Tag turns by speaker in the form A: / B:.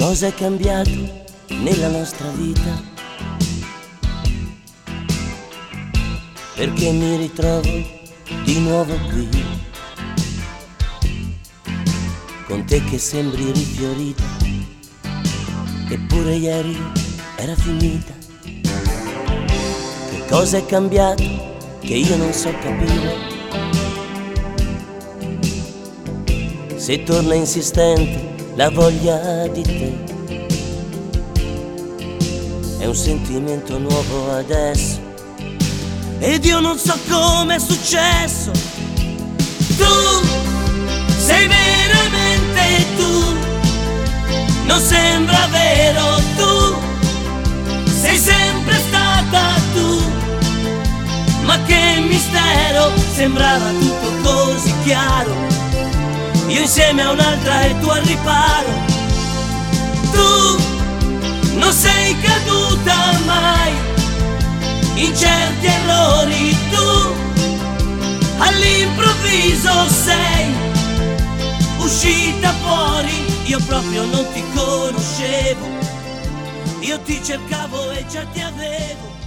A: cosa è cambiato nella nostra vita? Perché mi ritrovo di nuovo qui, con te che sembri rifiorita, eppure ieri era finita. Che cosa è cambiato che io non so capire? Se torna insistente la voglia di te, è un sentimento nuovo adesso, ed io non so come è successo. Tu sei veramente tu, non sembra vero, tu sei sempre stata tu, ma che mistero, sembrava tutto così chiaro, io insieme a un'altra e tu al riparo. Tu non sei caduta mai in certi errori, tu all'improvviso sei uscita fuori. Io proprio non ti conoscevo, io ti cercavo e già ti avevo.